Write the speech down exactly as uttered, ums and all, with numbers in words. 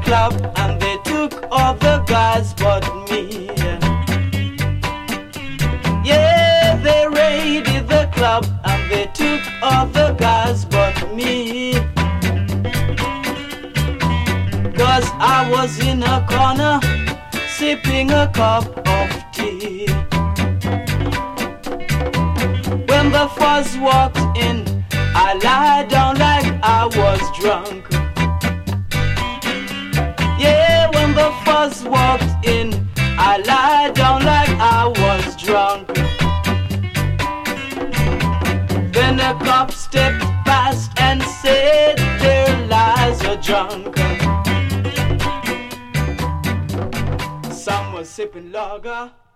club and they took all the guys but me. Yeah, they raided the club and they took all the guys but me. Cause I was in a corner sipping a cup of tea. When the fuzz walked in, I lied down like I was drunk. Yeah, when the fuzz walked in, I lied down like I was drunk. Then the cop stepped past and said, "There lies a drunk." Some was sipping lager.